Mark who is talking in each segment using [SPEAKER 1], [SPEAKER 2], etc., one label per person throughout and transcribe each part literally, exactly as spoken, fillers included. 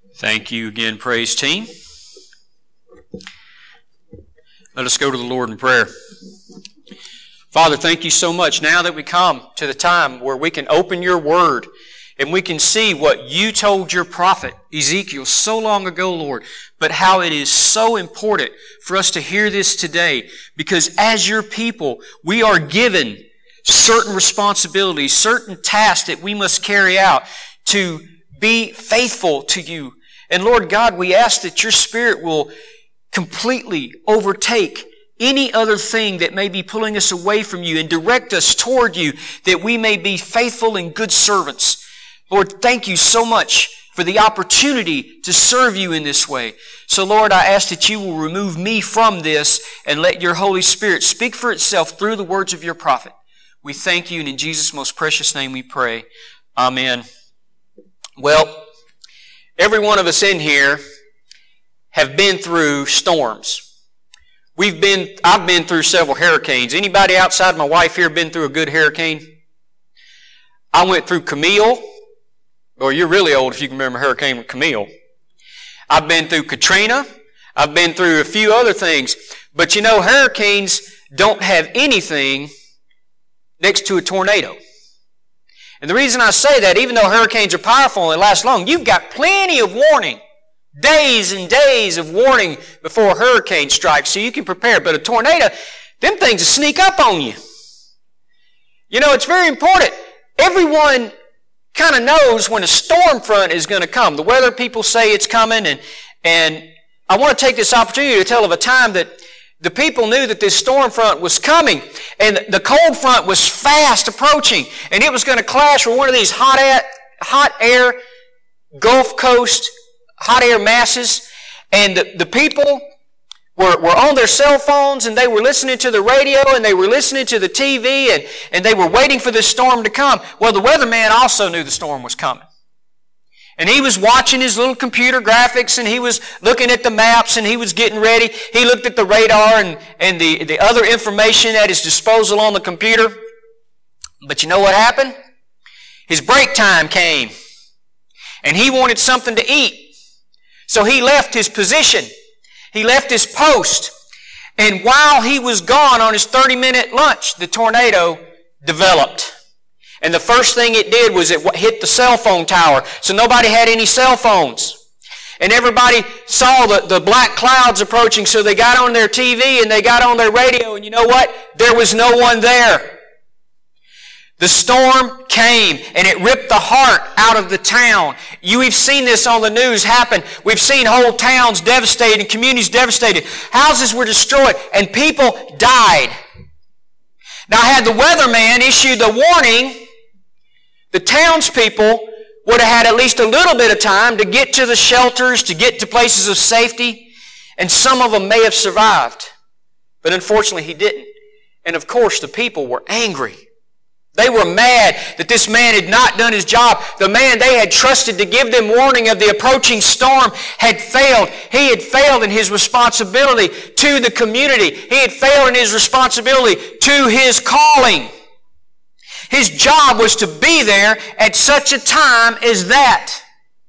[SPEAKER 1] Thank you again, praise team. Let us go to the Lord in prayer. Father, thank you so much now that we come to the time where we can open your word and we can see what you told your prophet Ezekiel so long ago, Lord, but how it is so important for us to hear this today, because as your people, we are given certain responsibilities, certain tasks that we must carry out to be faithful to you. And Lord God, we ask that your Spirit will completely overtake any other thing that may be pulling us away from you and direct us toward you, that we may be faithful and good servants. Lord, thank you so much for the opportunity to serve you in this way. So Lord, I ask that you will remove me from this and let your Holy Spirit speak for itself through the words of your prophet. We thank you, and in Jesus' most precious name we pray. Amen. Well, every one of us in here have been through storms. We've been, I've been through several hurricanes. Anybody outside my wife here been through a good hurricane? I went through Camille. Well, you're really old if you can remember Hurricane Camille. I've been through Katrina. I've been through a few other things. But you know, hurricanes don't have anything next to a tornado. And the reason I say that, even though hurricanes are powerful and they last long, you've got plenty of warning. Days and days of warning before a hurricane strikes, so you can prepare. But a tornado, them things will sneak up on you. You know, it's very important. Everyone kind of knows when a storm front is going to come. The weather people say it's coming, and, and I want to take this opportunity to tell of a time that the people knew that this storm front was coming, and the cold front was fast approaching, and it was going to clash with one of these hot air, hot air Gulf Coast hot air masses, and the, the people were, were on their cell phones, and they were listening to the radio, and they were listening to the T V, and, and they were waiting for this storm to come. Well, the weatherman also knew the storm was coming. And he was watching his little computer graphics, and he was looking at the maps, and he was getting ready. He looked at the radar and, and the, the other information at his disposal on the computer. But you know what happened? His break time came, and he wanted something to eat. So he left his position. He left his post. And while he was gone on his thirty-minute lunch, the tornado developed. And the first thing it did was it hit the cell phone tower. So nobody had any cell phones. And everybody saw the, the black clouds approaching, so they got on their T V and they got on their radio, and you know what? There was no one there. The storm came, and it ripped the heart out of the town. You, we've seen this on the news happen. We've seen whole towns devastated and communities devastated. Houses were destroyed, and people died. Now, had the weatherman issued the warning, the townspeople would have had at least a little bit of time to get to the shelters, to get to places of safety, and some of them may have survived. But unfortunately, he didn't. And of course, the people were angry. They were mad that this man had not done his job. The man they had trusted to give them warning of the approaching storm had failed. He had failed in his responsibility to the community. He had failed in his responsibility to his calling. His job was to be there at such a time as that.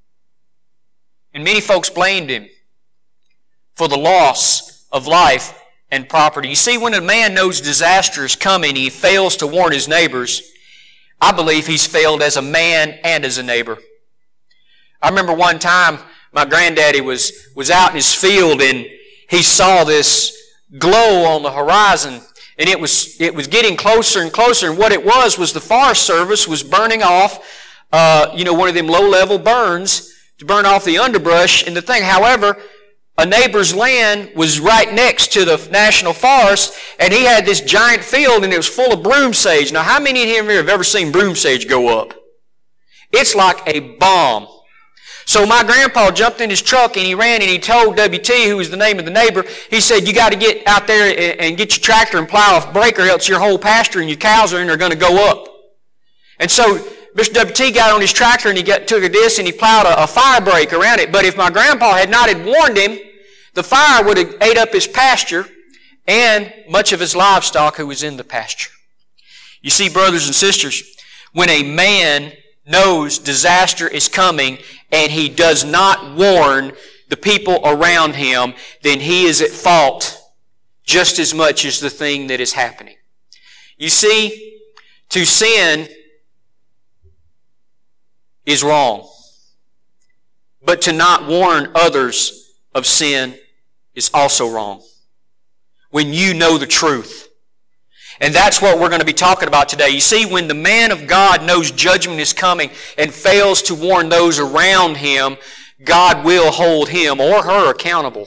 [SPEAKER 1] And many folks blamed him for the loss of life and property. You see, when a man knows disaster is coming, he fails to warn his neighbors. I believe he's failed as a man and as a neighbor. I remember one time my granddaddy was, was out in his field, and he saw this glow on the horizon, and it was, it was getting closer and closer, and what it was was the Forest Service was burning off, uh, you know, one of them low-level burns to burn off the underbrush and the thing. However, a neighbor's land was right next to the National Forest, and he had this giant field, and it was full of broom sage. Now, how many of you here have ever seen broom sage go up? It's like a bomb. So my grandpa jumped in his truck, and he ran, and he told W T, who was the name of the neighbor, he said, you got to get out there and get your tractor and plow a breaker, else your whole pasture and your cows are in are going to go up. And so Mister W T got on his tractor, and he got, took a disc, and he plowed a, a fire break around it. But if my grandpa had not had warned him, the fire would have ate up his pasture and much of his livestock who was in the pasture. You see, brothers and sisters, when a man knows disaster is coming and he does not warn the people around him, then he is at fault just as much as the thing that is happening. You see, to sin is wrong. But to not warn others of sin is also wrong. When you know the truth. And that's what we're going to be talking about today. You see, when the man of God knows judgment is coming and fails to warn those around him, God will hold him or her accountable.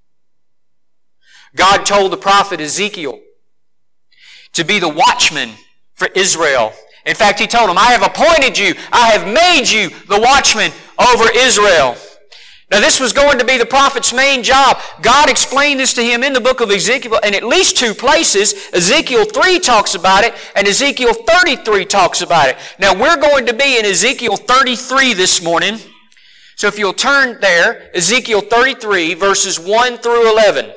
[SPEAKER 1] God told the prophet Ezekiel to be the watchman for Israel. In fact, he told him, I have appointed you, I have made you the watchman over Israel. Now this was going to be the prophet's main job. God explained this to him in the book of Ezekiel in at least two places. Ezekiel three talks about it, and Ezekiel thirty-three talks about it. Now we're going to be in Ezekiel thirty-three this morning. So if you'll turn there, Ezekiel thirty-three, verses one through eleven.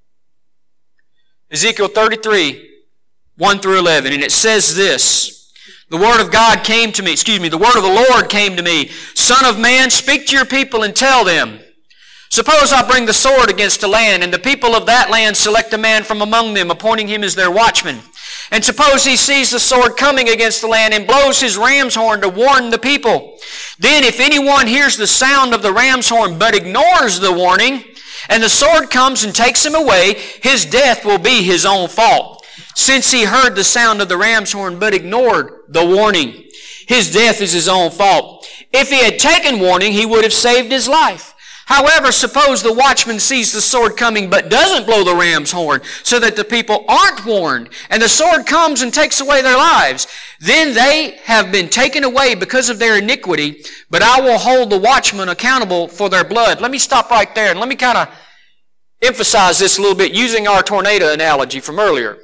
[SPEAKER 1] Ezekiel thirty-three, one through eleven, and it says this. The word of God came to me, excuse me, the word of the Lord came to me. Son of man, speak to your people and tell them, suppose I bring the sword against a land, and the people of that land select a man from among them, appointing him as their watchman. And suppose he sees the sword coming against the land and blows his ram's horn to warn the people. Then if anyone hears the sound of the ram's horn but ignores the warning, and the sword comes and takes him away, his death will be his own fault. Since he heard the sound of the ram's horn but ignored the warning, his death is his own fault. If he had taken warning, he would have saved his life. However, suppose the watchman sees the sword coming but doesn't blow the ram's horn, so that the people aren't warned, and the sword comes and takes away their lives. Then they have been taken away because of their iniquity, but I will hold the watchman accountable for their blood. Let me stop right there, and let me kind of emphasize this a little bit using our tornado analogy from earlier.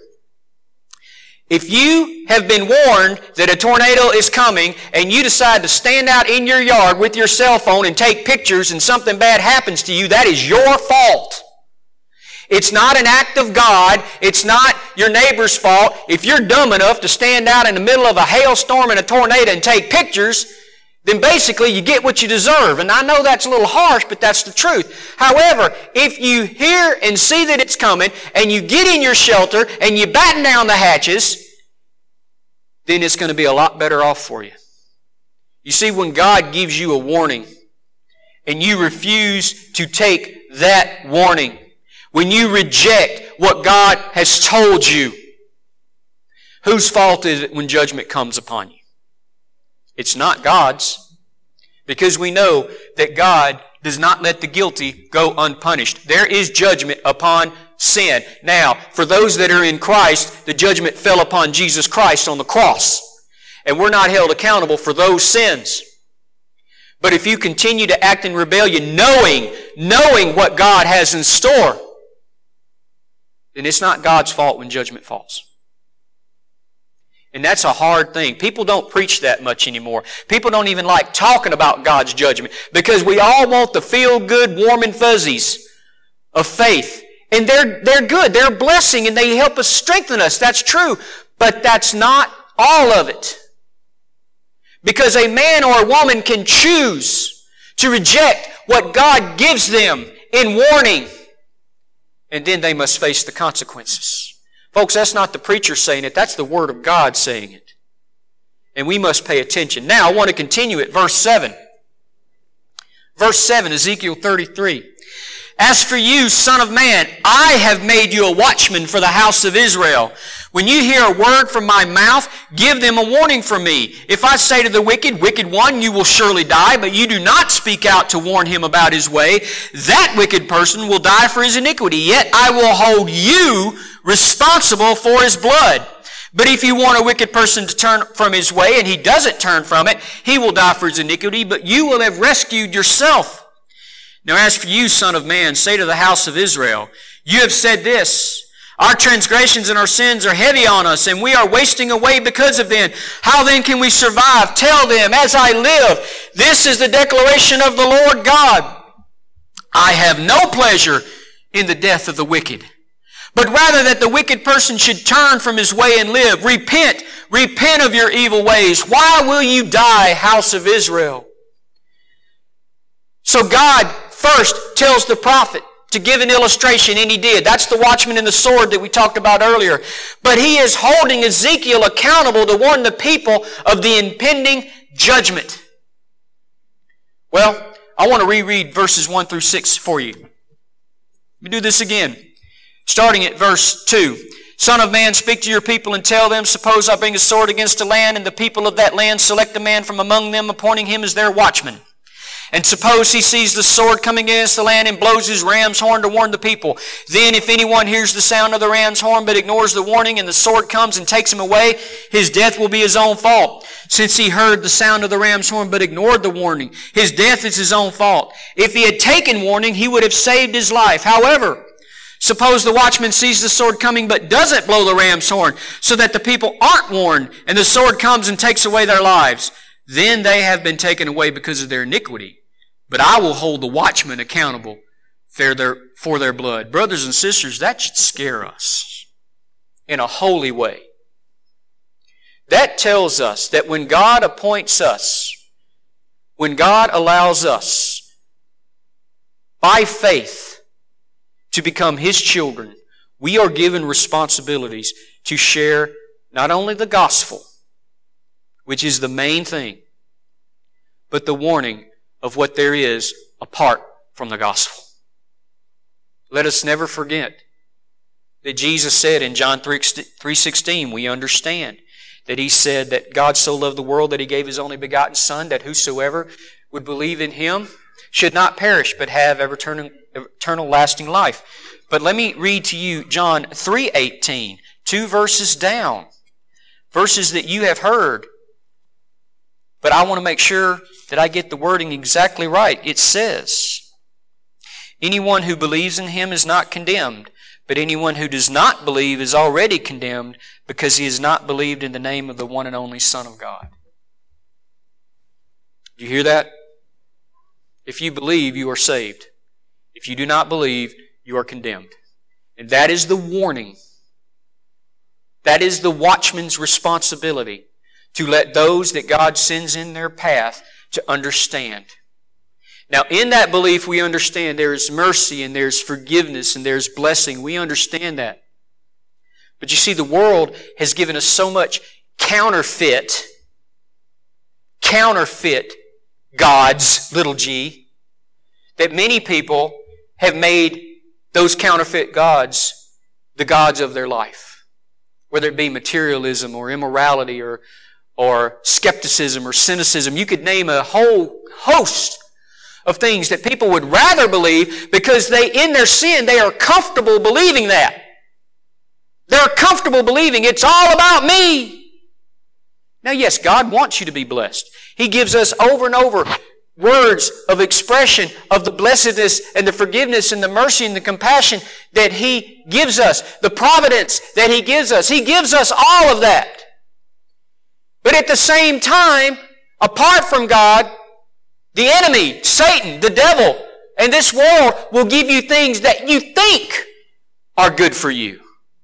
[SPEAKER 1] If you have been warned that a tornado is coming and you decide to stand out in your yard with your cell phone and take pictures and something bad happens to you, that is your fault. It's not an act of God. It's not your neighbor's fault. If you're dumb enough to stand out in the middle of a hailstorm and a tornado and take pictures, then basically you get what you deserve. And I know that's a little harsh, but that's the truth. However, if you hear and see that it's coming, and you get in your shelter, and you batten down the hatches, then it's going to be a lot better off for you. You see, when God gives you a warning, and you refuse to take that warning, when you reject what God has told you, whose fault is it when judgment comes upon you? It's not God's, because we know that God does not let the guilty go unpunished. There is judgment upon sin. Now, for those that are in Christ, the judgment fell upon Jesus Christ on the cross, and we're not held accountable for those sins. But if you continue to act in rebellion, knowing, knowing what God has in store, then it's not God's fault when judgment falls. And that's a hard thing. People don't preach that much anymore. People don't even like talking about God's judgment because we all want the feel-good, warm and fuzzies of faith. And they're, they're good. They're a blessing and they help us strengthen us. That's true. But that's not all of it. Because a man or a woman can choose to reject what God gives them in warning. And then they must face the consequences. Folks, that's not the preacher saying it. That's the Word of God saying it. And we must pay attention. Now, I want to continue at verse seven. Verse seven, Ezekiel thirty-three. As for you, son of man, I have made you a watchman for the house of Israel. When you hear a word from my mouth, give them a warning from me. If I say to the wicked, wicked one, you will surely die, but you do not speak out to warn him about his way, that wicked person will die for his iniquity. Yet I will hold you responsible for his blood. But if you want a wicked person to turn from his way, and he doesn't turn from it, he will die for his iniquity, but you will have rescued yourself. Now as for you, son of man, say to the house of Israel, you have said this, our transgressions and our sins are heavy on us, and we are wasting away because of them. How then can we survive? Tell them, as I live, this is the declaration of the Lord God. I have no pleasure in the death of the wicked, but rather that the wicked person should turn from his way and live. Repent, repent of your evil ways. Why will you die, house of Israel? So God first tells the prophet to give an illustration, and he did. That's the watchman and the sword that we talked about earlier. But he is holding Ezekiel accountable to warn the people of the impending judgment. Well, I want to reread verses one through six for you. Let me do this again. Starting at verse two. Son of man, speak to your people and tell them, suppose I bring a sword against a land, and the people of that land select a man from among them, appointing him as their watchman. And suppose he sees the sword coming against the land and blows his ram's horn to warn the people. Then if anyone hears the sound of the ram's horn but ignores the warning, and the sword comes and takes him away, his death will be his own fault. Since he heard the sound of the ram's horn but ignored the warning, his death is his own fault. If he had taken warning, he would have saved his life. However, suppose the watchman sees the sword coming but doesn't blow the ram's horn, so that the people aren't warned, and the sword comes and takes away their lives. Then they have been taken away because of their iniquity. But I will hold the watchmen accountable for their, for their blood. Brothers and sisters, that should scare us in a holy way. That tells us that when God appoints us, when God allows us, by faith, to become His children, we are given responsibilities to share not only the gospel, which is the main thing, but the warning of what there is apart from the gospel. Let us never forget that Jesus said in John three sixteen, we understand that He said that God so loved the world that He gave His only begotten Son, that whosoever would believe in Him should not perish but have eternal, eternal lasting life. But let me read to you John three eighteen, two verses down, verses that you have heard. But I want to make sure that I get the wording exactly right. It says, anyone who believes in Him is not condemned, but anyone who does not believe is already condemned because he has not believed in the name of the one and only Son of God. Do you hear that? If you believe, you are saved. If you do not believe, you are condemned. And that is the warning. That is the watchman's responsibility, to let those that God sends in their path to understand. Now, in that belief, we understand there is mercy and there's forgiveness and there's blessing. We understand that. But you see, the world has given us so much counterfeit, counterfeit gods, little g, that many people have made those counterfeit gods the gods of their life. Whether it be materialism or immorality or or skepticism or cynicism. You could name a whole host of things that people would rather believe because they, in their sin, they are comfortable believing that. They're comfortable believing it's all about me. Now, yes, God wants you to be blessed. He gives us over and over words of expression of the blessedness and the forgiveness and the mercy and the compassion that He gives us, the providence that He gives us. He gives us all of that. But at the same time, apart from God, the enemy, Satan, the devil, and this world will give you things that you think are good for you.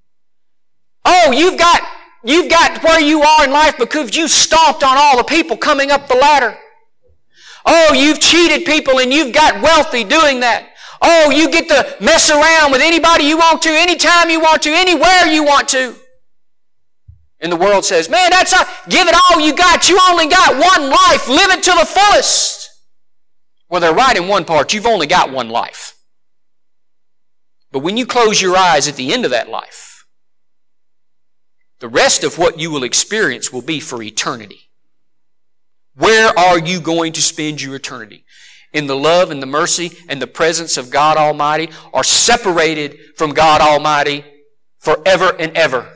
[SPEAKER 1] Oh, you've got, you've got where you are in life because you stomped on all the people coming up the ladder. Oh, you've cheated people and you've got wealthy doing that. Oh, you get to mess around with anybody you want to, anytime you want to, anywhere you want to. And the world says, man, that's not, give it all you got. You only got one life. Live it to the fullest. Well, they're right in one part. You've only got one life. But when you close your eyes at the end of that life, the rest of what you will experience will be for eternity. Where are you going to spend your eternity? In the love and the mercy and the presence of God Almighty, or separated from God Almighty forever and ever?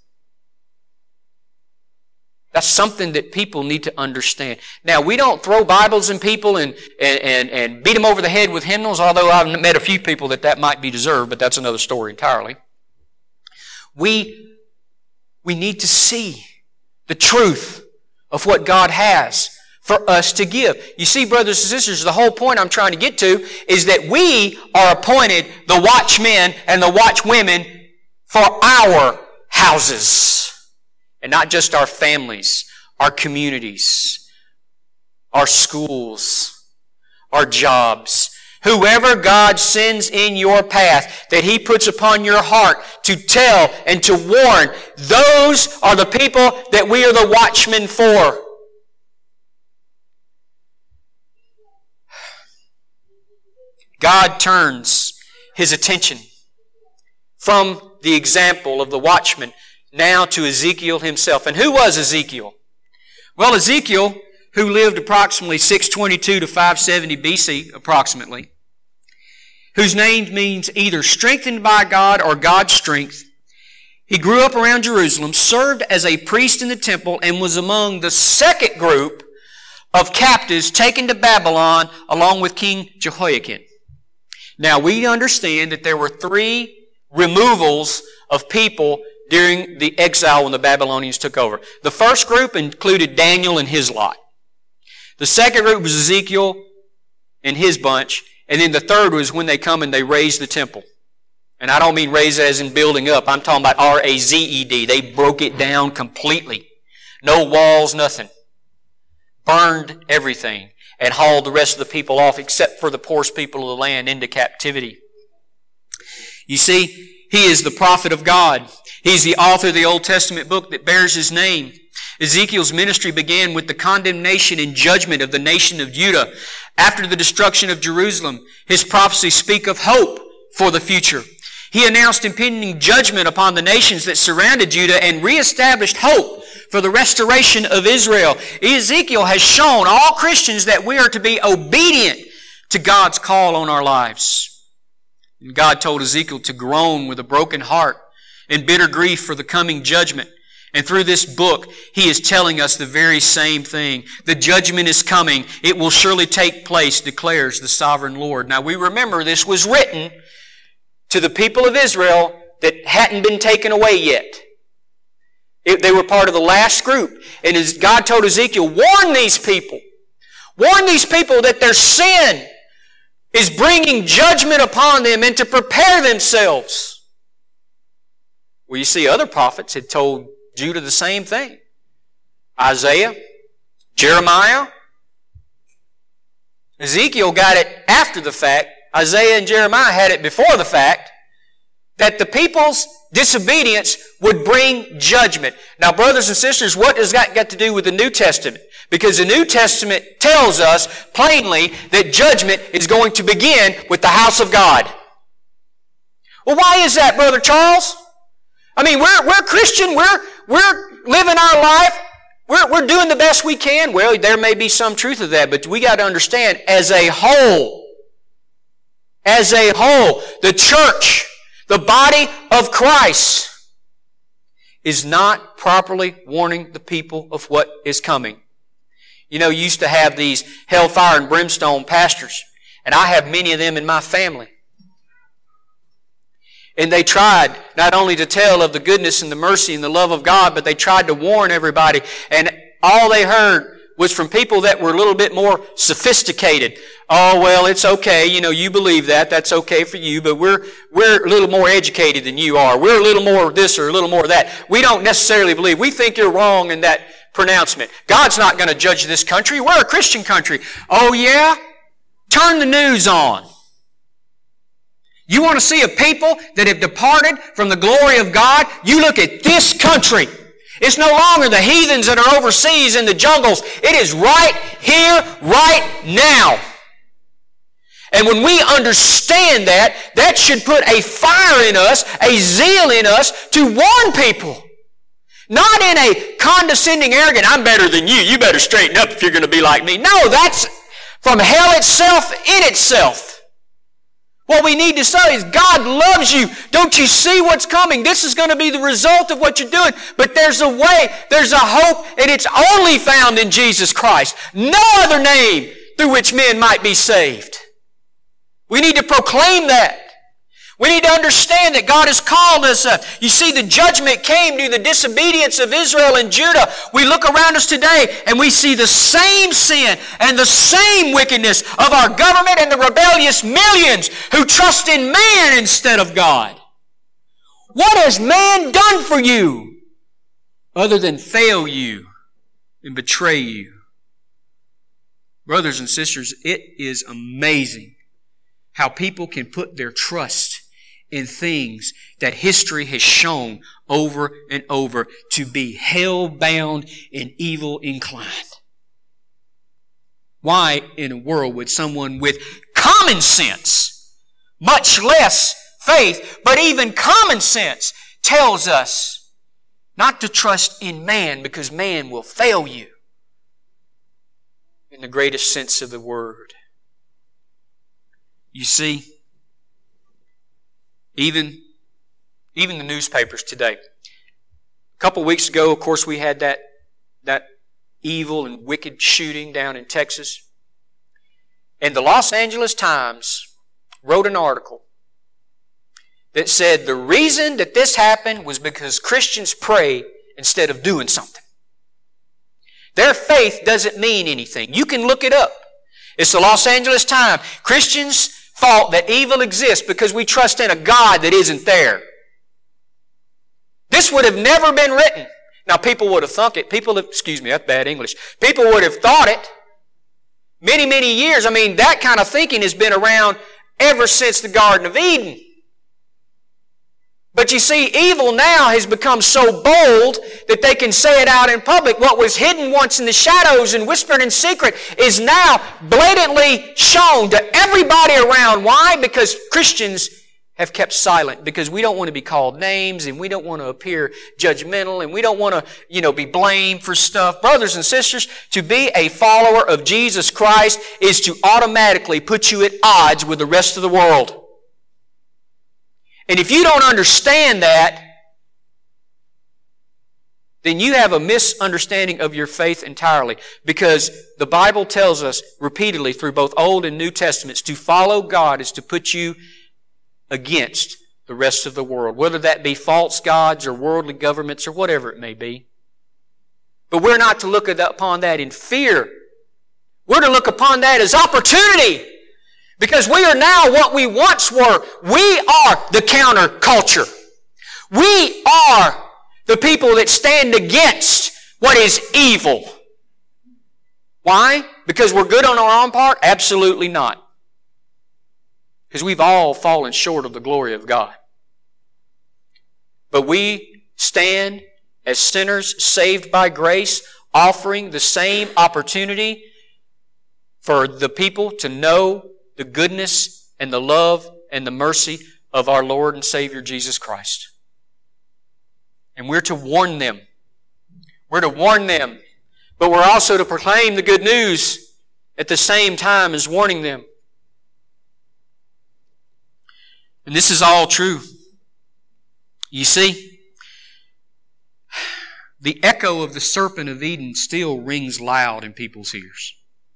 [SPEAKER 1] That's something that people need to understand. Now, we don't throw Bibles in people and, and, and, and beat them over the head with hymnals, although I've met a few people that that might be deserved, but that's another story entirely. We, we need to see the truth of what God has for us to give. You see, brothers and sisters, the whole point I'm trying to get to is that we are appointed the watchmen and the watchwomen for our houses. And not just our families, our communities, our schools, are jobs. Whoever God sends in your path, that He puts upon your heart to tell and to warn, those are the people that we are the watchmen for. God turns His attention from the example of the watchman now to Ezekiel himself. And who was Ezekiel? Well, Ezekiel, who lived approximately six twenty-two to five seventy B C, approximately, whose name means either strengthened by God or God's strength. He grew up around Jerusalem, served as a priest in the temple, and was among the second group of captives taken to Babylon along with King Jehoiakim. Now, we understand that there were three removals of people during the exile when the Babylonians took over. The first group included Daniel and his lot. The second group was Ezekiel and his bunch. And then the third was when they come and they raise the temple. And I don't mean raise it as in building up. I'm talking about R A Z E D. They broke it down completely. No walls, nothing. Burned everything and hauled the rest of the people off except for the poorest people of the land into captivity. You see, he is the prophet of God. He's the author of the Old Testament book that bears his name. Ezekiel's ministry began with the condemnation and judgment of the nation of Judah. After the destruction of Jerusalem, his prophecies speak of hope for the future. He announced impending judgment upon the nations that surrounded Judah and reestablished hope for the restoration of Israel. Ezekiel has shown all Christians that we are to be obedient to God's call on our lives. And God told Ezekiel to groan with a broken heart and bitter grief for the coming judgment. And through this book, he is telling us the very same thing. The judgment is coming. It will surely take place, declares the sovereign Lord. Now we remember this was written to the people of Israel that hadn't been taken away yet. It, they were part of the last group. And as God told Ezekiel, warn these people. Warn these people that their sin is bringing judgment upon them and to prepare themselves. Well, you see, other prophets had told Judah the same thing. Isaiah, Jeremiah. Ezekiel got it after the fact. Isaiah and Jeremiah had it before the fact that the people's disobedience would bring judgment. Now, brothers and sisters, what does that got to do with the New Testament? Because the New Testament tells us plainly that judgment is going to begin with the house of God. Well, why is that, Brother Charles? I mean, we're, we're Christian, we're, we're living our life, we're, we're doing the best we can. Well, there may be some truth of that, but we got to understand, as a whole, as a whole, the church, the body of Christ, is not properly warning the people of what is coming. You know, you used to have these hellfire and brimstone pastors, and I have many of them in my family. And they tried not only to tell of the goodness and the mercy and the love of God, but they tried to warn everybody. And all they heard was from people that were a little bit more sophisticated. Oh, well, it's okay. You know, you believe that. That's okay for you. But we're, we're a little more educated than you are. We're a little more this or a little more that. We don't necessarily believe. We think you're wrong in that pronouncement. God's not going to judge this country. We're a Christian country. Oh, yeah? Turn the news on. You want to see a people that have departed from the glory of God? You look at this country. It's no longer the heathens that are overseas in the jungles. It is right here, right now. And when we understand that, that should put a fire in us, a zeal in us to warn people. Not in a condescending, arrogant, I'm better than you, you better straighten up if you're going to be like me. No, that's from hell itself in itself. What we need to say is, God loves you. Don't you see what's coming? This is going to be the result of what you're doing. But there's a way, there's a hope, and it's only found in Jesus Christ. No other name through which men might be saved. We need to proclaim that. We need to understand that God has called us. Uh, you see, the judgment came due to the disobedience of Israel and Judah. We look around us today and we see the same sin and the same wickedness of our government and the rebellious millions who trust in man instead of God. What has man done for you other than fail you and betray you? Brothers and sisters, it is amazing how people can put their trust in things that history has shown over and over to be hell-bound and evil inclined. Why in the world would someone with common sense, much less faith, but even common sense, tells us not to trust in man because man will fail you in the greatest sense of the word? You see, even, even the newspapers today. A couple weeks ago, of course, we had that, that evil and wicked shooting down in Texas. And the Los Angeles Times wrote an article that said the reason that this happened was because Christians pray instead of doing something. Their faith doesn't mean anything. You can look it up. It's the Los Angeles Times. Christians thought that evil exists because we trust in a God that isn't there. This would have never been written. Now, people would have thunk it. People have, excuse me, that's bad English. People would have thought it many, many years. I mean, that kind of thinking has been around ever since the Garden of Eden. But you see, evil now has become so bold that they can say it out in public. What was hidden once in the shadows and whispered in secret is now blatantly shown to everybody around. Why? Because Christians have kept silent. Because we don't want to be called names and we don't want to appear judgmental and we don't want to, you know, be blamed for stuff. Brothers and sisters, to be a follower of Jesus Christ is to automatically put you at odds with the rest of the world. And if you don't understand that, then you have a misunderstanding of your faith entirely. Because the Bible tells us repeatedly through both Old and New Testaments, to follow God is to put you against the rest of the world, whether that be false gods or worldly governments or whatever it may be. But we're not to look upon that in fear. We're to look upon that as opportunity. Because we are now what we once were. We are the counterculture. We are the people that stand against what is evil. Why? Because we're good on our own part? Absolutely not. Because we've all fallen short of the glory of God. But we stand as sinners saved by grace, offering the same opportunity for the people to know the goodness and the love and the mercy of our Lord and Savior Jesus Christ. And we're to warn them. We're to warn them. But we're also to proclaim the good news at the same time as warning them. And this is all true. You see, the echo of the serpent of Eden still rings loud in people's ears.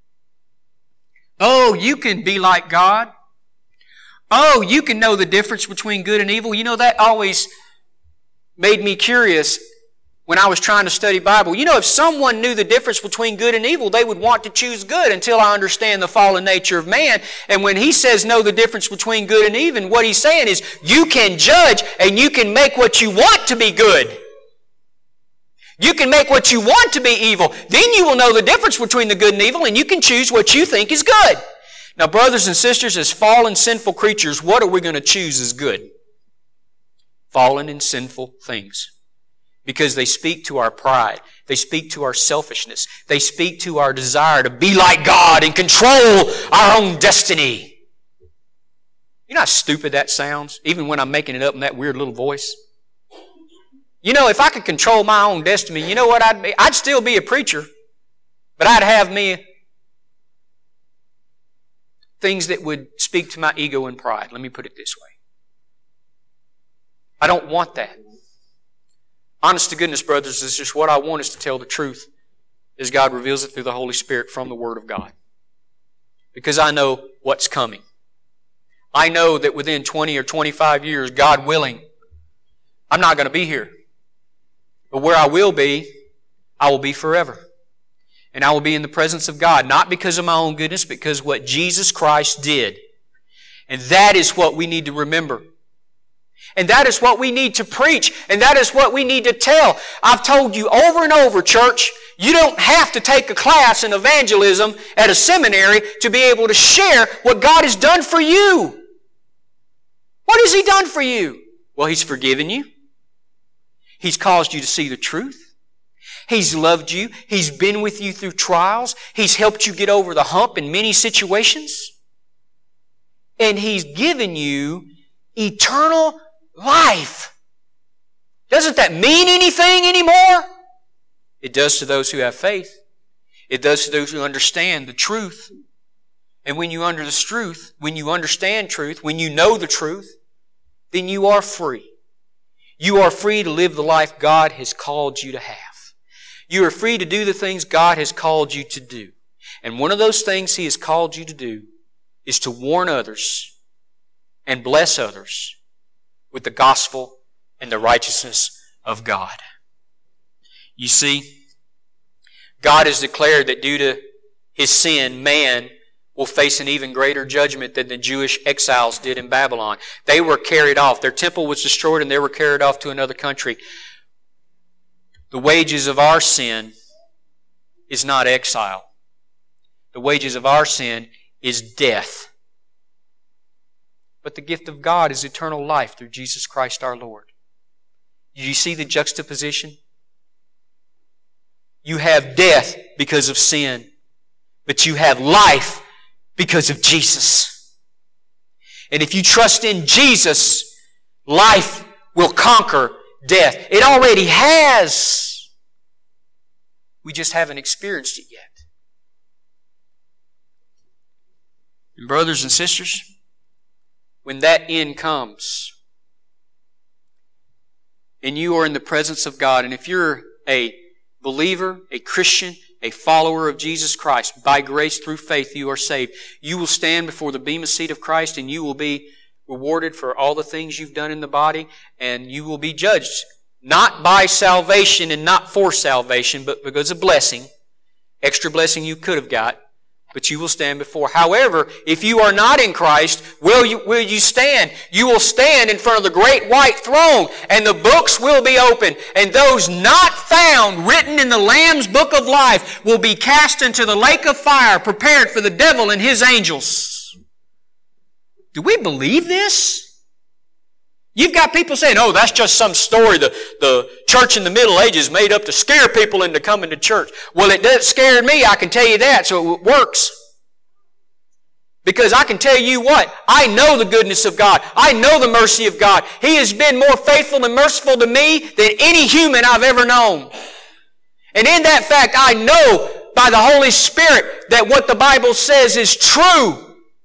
[SPEAKER 1] Oh, you can be like God. Oh, you can know the difference between good and evil. You know, that always made me curious when I was trying to study Bible. You know, if someone knew the difference between good and evil, they would want to choose good until I understand the fallen nature of man. And when he says know the difference between good and evil, what he's saying is you can judge and you can make what you want to be good. You can make what you want to be evil. Then you will know the difference between the good and evil, and you can choose what you think is good. Now, brothers and sisters, as fallen, sinful creatures, what are we going to choose as good? Fallen and sinful things. Because they speak to our pride. They speak to our selfishness. They speak to our desire to be like God and control our own destiny. You know how stupid that sounds? Even when I'm making it up in that weird little voice. You know, if I could control my own destiny, you know what I'd be? I'd still be a preacher, but I'd have me things that would speak to my ego and pride. Let me put it this way. I don't want that. Honest to goodness, brothers, this is just what I want is to tell the truth as God reveals it through the Holy Spirit from the Word of God. Because I know what's coming. I know that within twenty or twenty-five years, God willing, I'm not going to be here. But where I will be, I will be forever. And I will be in the presence of God, not because of my own goodness, but because of what Jesus Christ did. And that is what we need to remember. And that is what we need to preach. And that is what we need to tell. I've told you over and over, church, You don't have to take a class in evangelism at a seminary to be able to share what God has done for you. What has He done for you? Well, He's forgiven you. He's caused you to see the truth. He's loved you. He's been with you through trials. He's helped you get over the hump in many situations. And He's given you eternal life. Doesn't that mean anything anymore? It does to those who have faith. It does to those who understand the truth. And when you under the truth, when you understand truth, when you know the truth, then you are free. You are free to live the life God has called you to have. You are free to do the things God has called you to do. And one of those things He has called you to do is to warn others and bless others with the gospel and the righteousness of God. You see, God has declared that due to his sin, man will face an even greater judgment than the Jewish exiles did in Babylon. They were carried off. Their temple was destroyed and they were carried off to another country. The wages of our sin is not exile. The wages of our sin is death. But the gift of God is eternal life through Jesus Christ our Lord. Do you see the juxtaposition? You have death because of sin, but you have life because of Jesus. And if you trust in Jesus, life will conquer death. It already has. We just haven't experienced it yet. And brothers and sisters, when that end comes, and you are in the presence of God, and if you're a believer, a Christian, a follower of Jesus Christ, by grace through faith you are saved, you will stand before the bema seat of Christ and you will be rewarded for all the things you've done in the body, and you will be judged not by salvation and not for salvation, but because of blessing, extra blessing you could have got, but you will stand before. However, if you are not in Christ, will you, will you stand? You will stand in front of the great white throne, and the books will be opened, and those not found written in the Lamb's book of life will be cast into the lake of fire prepared for the devil and his angels. Do we believe this? You've got people saying, oh, that's just some story the, the church in the Middle Ages made up to scare people into coming to church. Well, it does scare me, I can tell you that, so it works. Because I can tell you what, I know the goodness of God. I know the mercy of God. He has been more faithful and merciful to me than any human I've ever known. And in that fact, I know by the Holy Spirit that what the Bible says is true.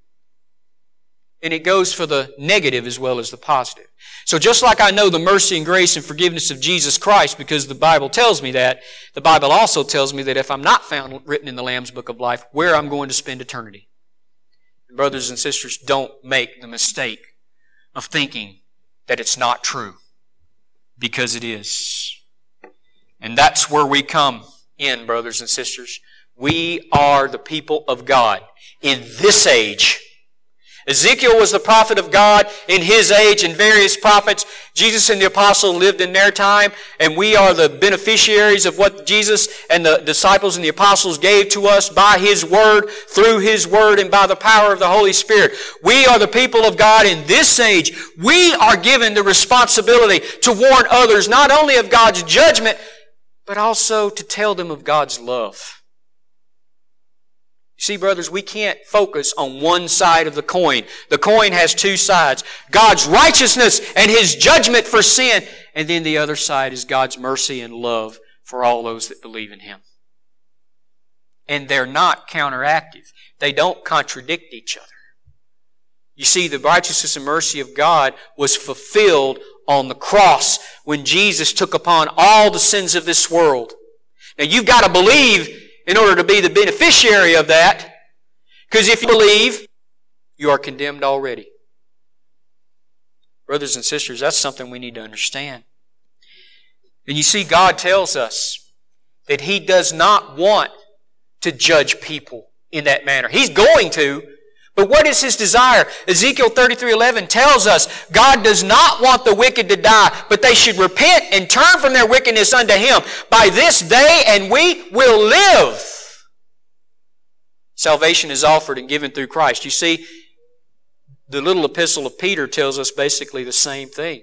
[SPEAKER 1] And it goes for the negative as well as the positive. So just like I know the mercy and grace and forgiveness of Jesus Christ because the Bible tells me that, the Bible also tells me that if I'm not found written in the Lamb's book of life, where I'm going to spend eternity. And brothers and sisters, don't make the mistake of thinking that it's not true, because it is. And that's where we come in, brothers and sisters. We are the people of God in this age. Ezekiel was the prophet of God in his age, and various prophets. Jesus and the apostles lived in their time, and we are the beneficiaries of what Jesus and the disciples and the apostles gave to us by His Word, through His Word, and by the power of the Holy Spirit. We are the people of God in this age. We are given the responsibility to warn others not only of God's judgment, but also to tell them of God's love. You see, brothers, we can't focus on one side of the coin. The coin has two sides. God's righteousness and His judgment for sin. And then the other side is God's mercy and love for all those that believe in Him. And they're not counteractive. They don't contradict each other. You see, the righteousness and mercy of God was fulfilled on the cross when Jesus took upon all the sins of this world. Now, you've got to believe in order to be the beneficiary of that. Because if you believe, you are condemned already. Brothers and sisters, that's something we need to understand. And you see, God tells us that He does not want to judge people in that manner. He's going to, But what is His desire? Ezekiel thirty-three eleven tells us God does not want the wicked to die, but they should repent and turn from their wickedness unto Him by this day, and we will live. Salvation is offered and given through Christ. You see, the little epistle of Peter tells us basically the same thing.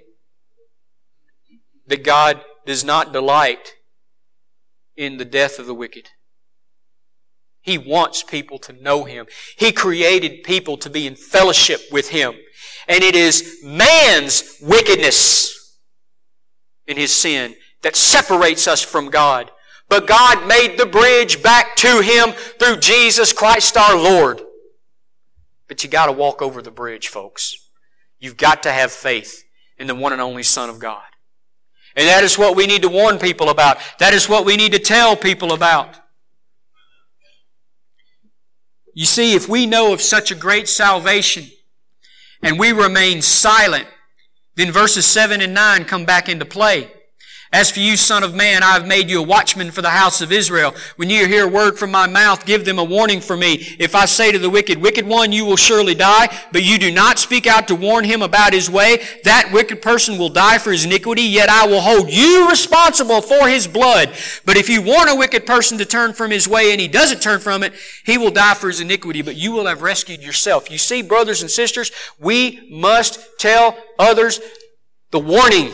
[SPEAKER 1] That God does not delight in the death of the wicked. He wants people to know Him. He created people to be in fellowship with Him. And it is man's wickedness in his sin that separates us from God. But God made the bridge back to Him through Jesus Christ our Lord. But you got to walk over the bridge, folks. You've got to have faith in the one and only Son of God. And that is what we need to warn people about. That is what we need to tell people about. You see, if we know of such a great salvation and we remain silent, then verses seven and nine come back into play. As for you, Son of Man, I have made you a watchman for the house of Israel. When you hear a word from my mouth, give them a warning for me. If I say to the wicked, wicked one, you will surely die, but you do not speak out to warn him about his way, that wicked person will die for his iniquity, yet I will hold you responsible for his blood. But if you warn a wicked person to turn from his way and he doesn't turn from it, he will die for his iniquity, but you will have rescued yourself. You see, brothers and sisters, we must tell others the warning.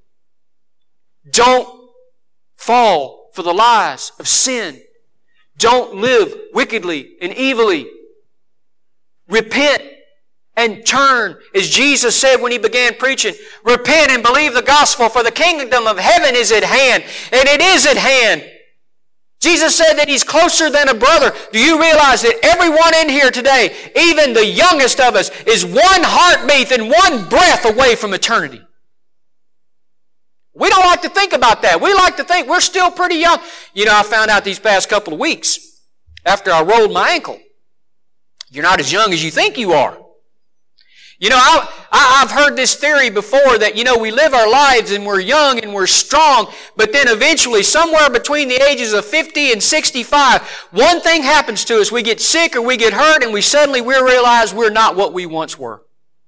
[SPEAKER 1] Don't fall for the lies of sin. Don't live wickedly and evilly. Repent and turn, as Jesus said when He began preaching. Repent and believe the gospel, for the kingdom of heaven is at hand. And it is at hand. Jesus said that He's closer than a brother. Do you realize that everyone in here today, even the youngest of us, is one heartbeat and one breath away from eternity? We don't like to think about that. We like to think we're still pretty young. You know, I found out these past couple of weeks, after I rolled my ankle, you're not as young as you think you are. You know, I, I, I've heard this theory before that, you know, we live our lives and we're young and we're strong, but then eventually, somewhere between the ages of fifty and sixty-five, one thing happens to us. We get sick or we get hurt and we suddenly we realize we're not what we once were.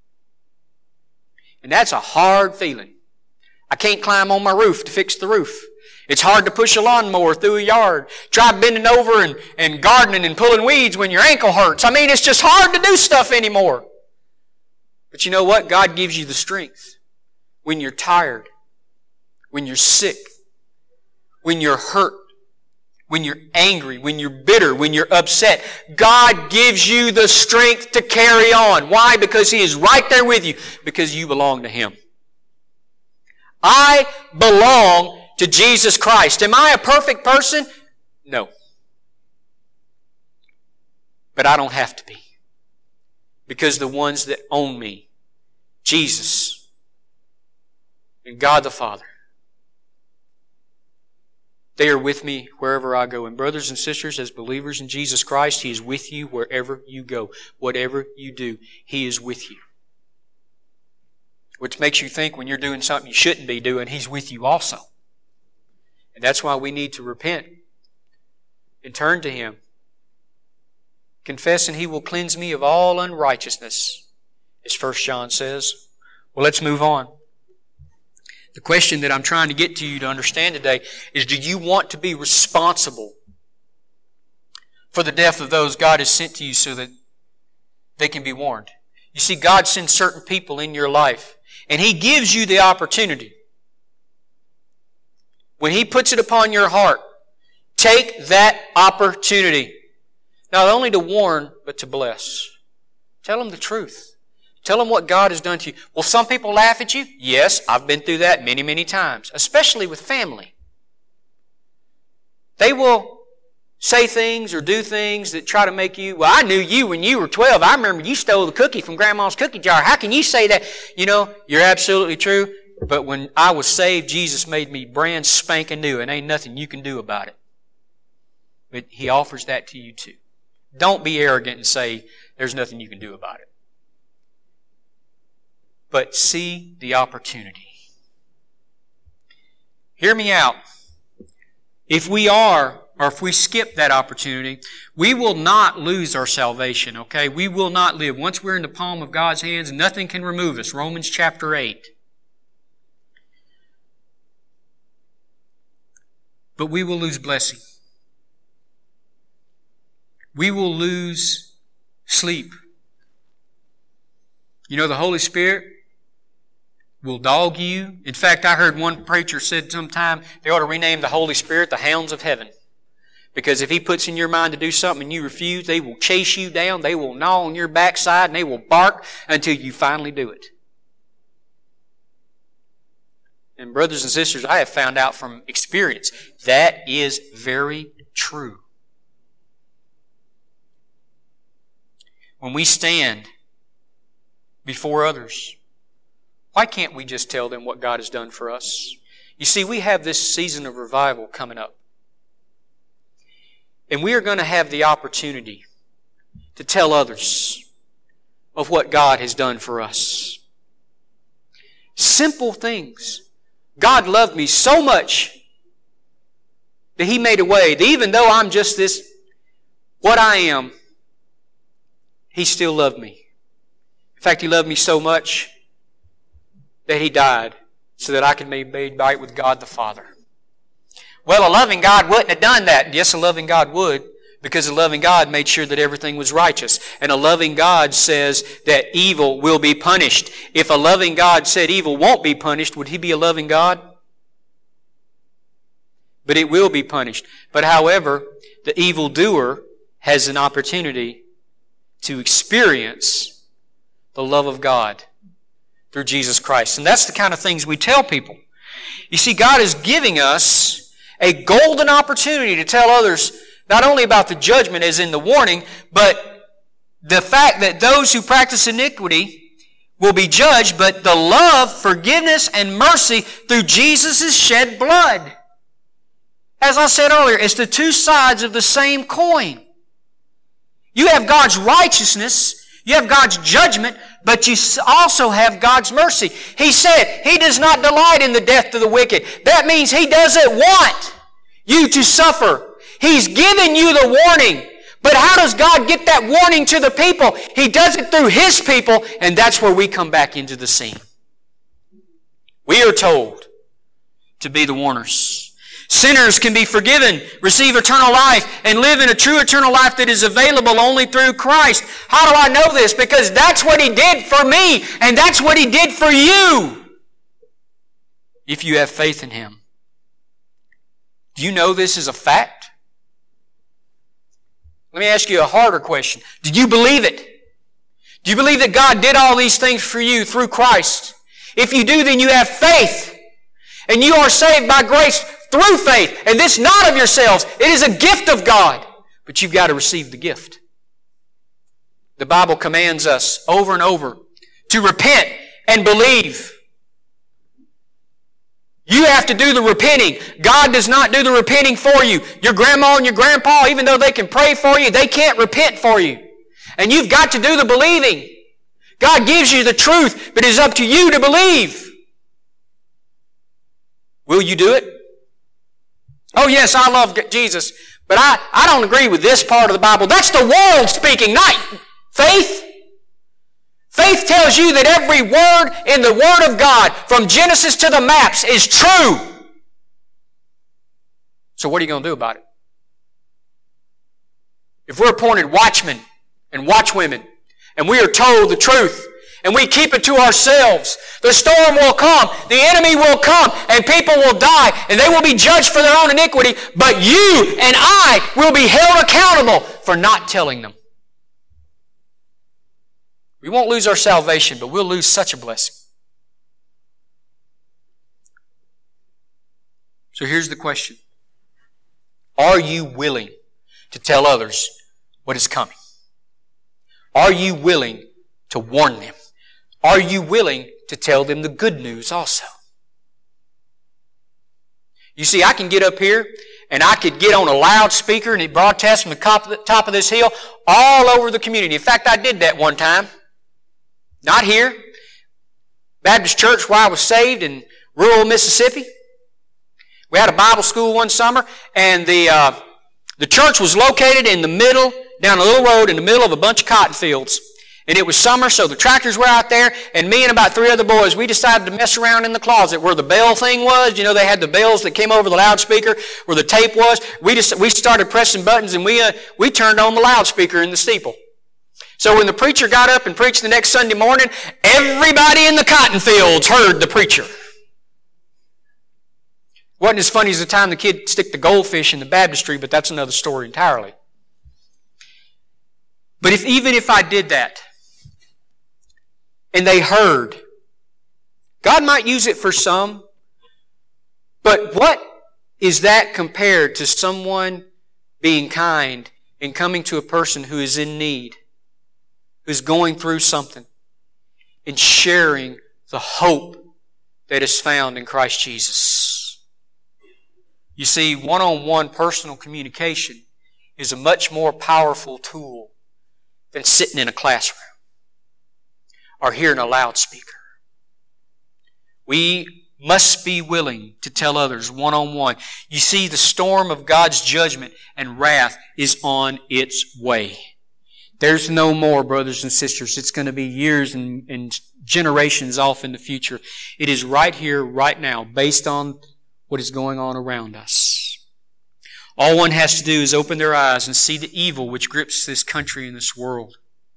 [SPEAKER 1] And that's a hard feeling. I can't climb on my roof to fix the roof. It's hard to push a lawnmower through a yard. Try bending over and, and gardening and pulling weeds when your ankle hurts. I mean, it's just hard to do stuff anymore. But you know what? God gives you the strength when you're tired, when you're sick, when you're hurt, when you're angry, when you're bitter, when you're upset. God gives you the strength to carry on. Why? Because He is right there with you, because you belong to Him. I belong to Jesus Christ. Am I a perfect person? No. But I don't have to be. Because the ones that own me, Jesus and God the Father, they are with me wherever I go. And brothers and sisters, as believers in Jesus Christ, He is with you wherever you go. Whatever you do, He is with you. Which makes you think when you're doing something you shouldn't be doing, He's with you also. And that's why we need to repent and turn to Him. Confess and He will cleanse me of all unrighteousness, as First John says. Well, let's move on. The question that I'm trying to get to you to understand today is, do you want to be responsible for the death of those God has sent to you so that they can be warned? You see, God sends certain people in your life, and He gives you the opportunity. When He puts it upon your heart, take that opportunity. Not only to warn, but to bless. Tell them the truth. Tell them what God has done to you. Will some people laugh at you? Yes, I've been through that many, many times, especially with family. They will say things or do things that try to make you, well, I knew you when you were twelve. I remember you stole the cookie from Grandma's cookie jar. How can you say that? You know, you're absolutely true. But when I was saved, Jesus made me brand spanking new, and ain't nothing you can do about it. But He offers that to you too. Don't be arrogant and say, there's nothing you can do about it. But see the opportunity. Hear me out. If we are or if we skip that opportunity, we will not lose our salvation, okay? We will not live. Once we're in the palm of God's hands, nothing can remove us. Romans chapter eight. But we will lose blessing. We will lose sleep. You know, the Holy Spirit will dog you. In fact, I heard one preacher said sometime they ought to rename the Holy Spirit the hounds of heaven. Because if He puts in your mind to do something and you refuse, they will chase you down, they will gnaw on your backside, and they will bark until you finally do it. And brothers and sisters, I have found out from experience, that is very true. When we stand before others, why can't we just tell them what God has done for us? You see, we have this season of revival coming up. And we are going to have the opportunity to tell others of what God has done for us. Simple things. God loved me so much that He made a way that even though I'm just this, what I am, He still loved me. In fact, He loved me so much that He died so that I could be made right with God the Father. Well, a loving God wouldn't have done that. Yes, a loving God would, because a loving God made sure that everything was righteous. And a loving God says that evil will be punished. If a loving God said evil won't be punished, would He be a loving God? But it will be punished. But however, the evildoer has an opportunity to experience the love of God through Jesus Christ. And that's the kind of things we tell people. You see, God is giving us a golden opportunity to tell others not only about the judgment as in the warning, but the fact that those who practice iniquity will be judged, but the love, forgiveness, and mercy through Jesus' shed blood. As I said earlier, it's the two sides of the same coin. You have God's righteousness, you have God's judgment, but you also have God's mercy. He said He does not delight in the death of the wicked. That means He doesn't want you to suffer. He's given you the warning. But how does God get that warning to the people? He does it through His people, and that's where we come back into the scene. We are told to be the warners. Sinners can be forgiven, receive eternal life, and live in a true eternal life that is available only through Christ. How do I know this? Because that's what He did for me, and that's what He did for you. If you have faith in Him. Do you know this is a fact? Let me ask you a harder question. Do you believe it? Do you believe that God did all these things for you through Christ? If you do, then you have faith. And you are saved by grace through faith. And this not of yourselves. It is a gift of God. But you've got to receive the gift. The Bible commands us over and over to repent and believe. You have to do the repenting. God does not do the repenting for you. Your grandma and your grandpa, even though they can pray for you, they can't repent for you. And you've got to do the believing. God gives you the truth, but it is up to you to believe. Will you do it? Oh yes, I love Jesus, but I, I don't agree with this part of the Bible. That's the world speaking, not faith. Faith tells you that every word in the Word of God, from Genesis to the maps, is true. So what are you going to do about it? If we're appointed watchmen and watchwomen, and we are told the truth, and we keep it to ourselves, the storm will come, the enemy will come, and people will die, and they will be judged for their own iniquity, but you and I will be held accountable for not telling them. We won't lose our salvation, but we'll lose such a blessing. So here's the question. Are you willing to tell others what is coming? Are you willing to warn them? Are you willing to tell them the good news also? You see, I can get up here and I could get on a loudspeaker and it broadcasts from the top of this hill all over the community. In fact, I did that one time. Not here. Baptist church where I was saved in rural Mississippi. We had a Bible school one summer, and the uh, The church was located in the middle, down a little road in the middle of a bunch of cotton fields. And it was summer, so the tractors were out there, and me and about three other boys, we decided to mess around in the closet where the bell thing was. You know, they had the bells that came over the loudspeaker, where the tape was. We just we started pressing buttons, and we uh, we turned on the loudspeaker in the steeple. So when the preacher got up and preached the next Sunday morning, everybody in the cotton fields heard the preacher. Wasn't as funny as the time the kid stick the goldfish in the baptistry, but that's another story entirely. But if even if I did that, and they heard, God might use it for some, but what is that compared to someone being kind and coming to a person who is in need, who's going through something, and sharing the hope that is found in Christ Jesus? You see, one-on-one personal communication is a much more powerful tool than sitting in a classroom or hearing a loudspeaker. We must be willing to tell others one-on-one. You see, the storm of God's judgment and wrath is on its way. There's no more, brothers and sisters. It's going to be years and, and generations off in the future. It is right here, right now, based on what is going on around us. All one has to do is open their eyes and see the evil which grips this country and this world.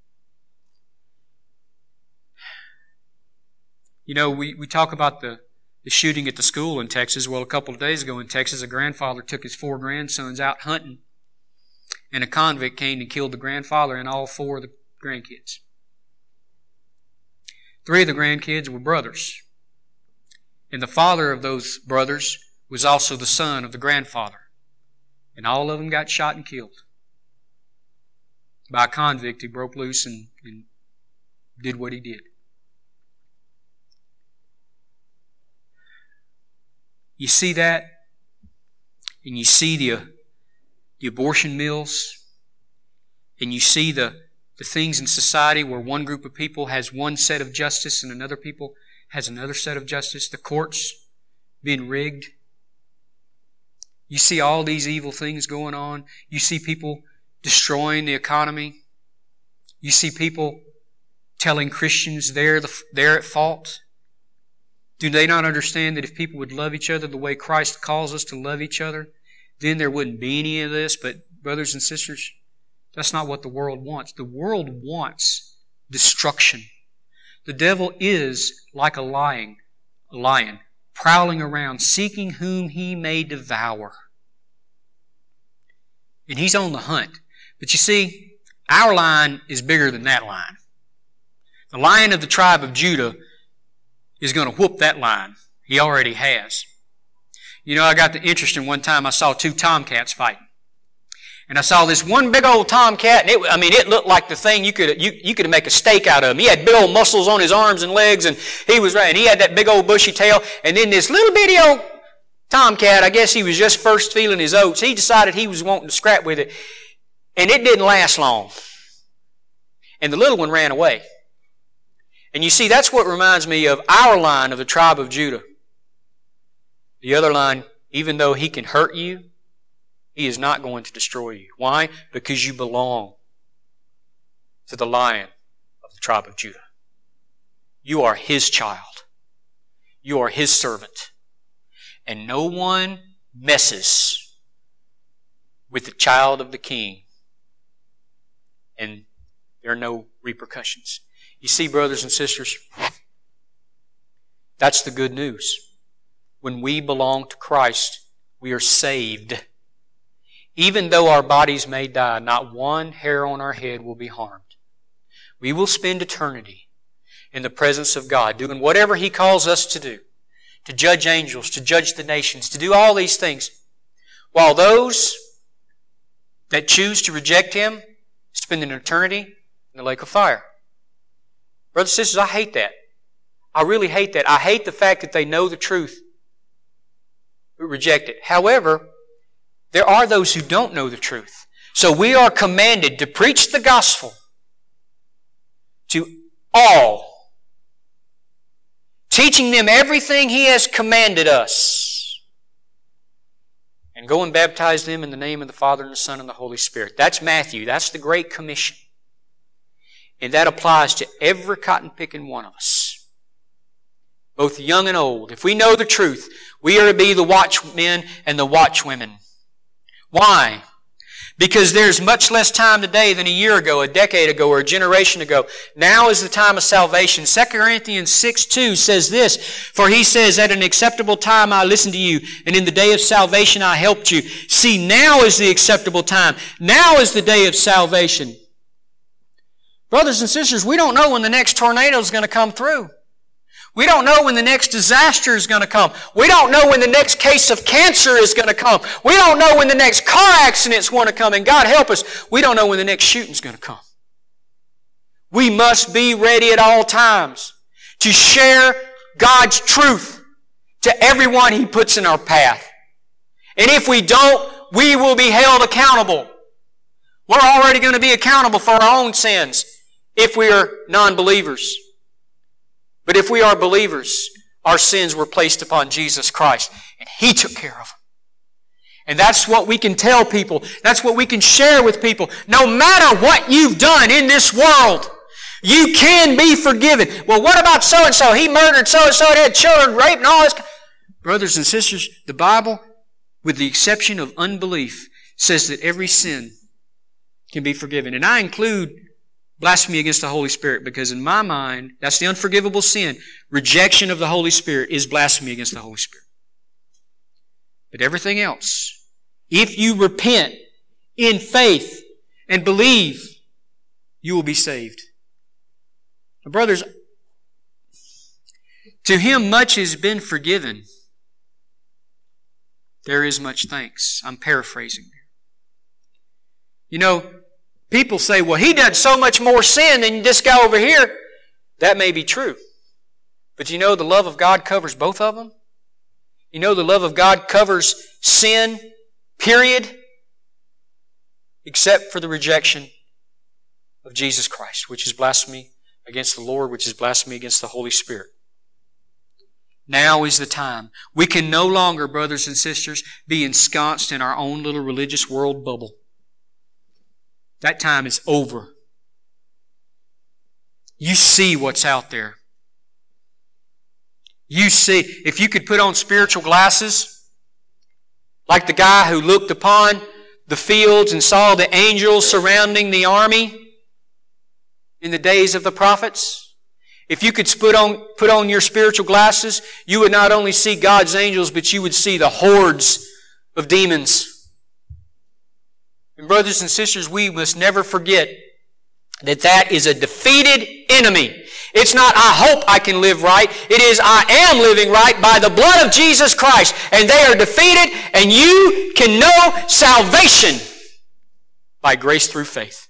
[SPEAKER 1] You know, we, we talk about the, the shooting at the school in Texas. Well, a couple of days ago in Texas, a grandfather took his four grandsons out hunting, and a convict came and killed the grandfather and all four of the grandkids. Three of the grandkids were brothers, and the father of those brothers was also the son of the grandfather. And all of them got shot and killed by a convict who broke loose and, and did what he did. You see that, and you see the, the abortion mills, and you see the, the things in society where one group of people has one set of justice and another people has another set of justice. The courts being rigged. You see all these evil things going on. You see people destroying the economy. You see people telling Christians they're, the, they're at fault. Do they not understand that if people would love each other the way Christ calls us to love each other, then there wouldn't be any of this? But brothers and sisters, that's not what the world wants. The world wants destruction. The devil is like a lion, a lion, prowling around, seeking whom he may devour. And he's on the hunt. But you see, our lion is bigger than that lion. The Lion of the tribe of Judah is going to whoop that lion. He already has. You know, I got the interesting one time I saw two tomcats fighting. And I saw this one big old tomcat, and it, I mean, it looked like the thing you could you, you could make a steak out of him. He had big old muscles on his arms and legs, and he was right, and he had that big old bushy tail. And then this little bitty old tomcat, I guess he was just first feeling his oats. He decided he was wanting to scrap with it, and it didn't last long. And the little one ran away. And you see, that's what reminds me of our line of the tribe of Judah. The other line, even though he can hurt you, he is not going to destroy you. Why? Because you belong to the Lion of the tribe of Judah. You are his child. You are his servant. And no one messes with the child of the king. And there are no repercussions. You see, brothers and sisters, that's the good news. When we belong to Christ, we are saved. Even though our bodies may die, not one hair on our head will be harmed. We will spend eternity in the presence of God, doing whatever He calls us to do, to judge angels, to judge the nations, to do all these things, while those that choose to reject Him spend an eternity in the lake of fire. Brothers and sisters, I hate that. I really hate that. I hate the fact that they know the truth but reject it. However, there are those who don't know the truth. So we are commanded to preach the gospel to all, teaching them everything He has commanded us. And and go and baptize them in the name of the Father and the Son and the Holy Spirit. That's Matthew. That's the Great Commission. And that applies to every cotton-picking one of us, both young and old. If we know the truth, we are to be the watchmen and the watchwomen. Why? Because there's much less time today than a year ago, a decade ago, or a generation ago. Now is the time of salvation. Second Corinthians six two says this, "For he says, at an acceptable time I listened to you, and in the day of salvation I helped you." See, now is the acceptable time. Now is the day of salvation. Brothers and sisters, we don't know when the next tornado is going to come through. We don't know when the next disaster is going to come. We don't know when the next case of cancer is going to come. We don't know when the next car accident is going to come. And God help us, we don't know when the next shooting is going to come. We must be ready at all times to share God's truth to everyone He puts in our path. And if we don't, we will be held accountable. We're already going to be accountable for our own sins if we are non-believers. But if we are believers, our sins were placed upon Jesus Christ, and He took care of them. And that's what we can tell people. That's what we can share with people. No matter what you've done in this world, you can be forgiven. Well, what about so-and-so? He murdered so-and-so, he had children, raped, and all this. Brothers and sisters, the Bible, with the exception of unbelief, says that every sin can be forgiven. And I include blasphemy against the Holy Spirit, because in my mind, that's the unforgivable sin. Rejection of the Holy Spirit is blasphemy against the Holy Spirit. But everything else, if you repent in faith and believe, you will be saved. Now, brothers, to him much has been forgiven. There is much thanks. I'm paraphrasing. You know, people say, well, he did so much more sin than this guy over here. That may be true. But you know the love of God covers both of them? You know the love of God covers sin, period, except for the rejection of Jesus Christ, which is blasphemy against the Lord, which is blasphemy against the Holy Spirit. Now is the time. We can no longer, brothers and sisters, be ensconced in our own little religious world bubble. That time is over. You see what's out there. You see, if you could put on spiritual glasses, like the guy who looked upon the fields and saw the angels surrounding the army in the days of the prophets, if you could put on, put on your spiritual glasses, you would not only see God's angels, but you would see the hordes of demons. And brothers and sisters, we must never forget that that is a defeated enemy. It's not, I hope I can live right. It is, I am living right by the blood of Jesus Christ. And they are defeated, and you can know salvation by grace through faith.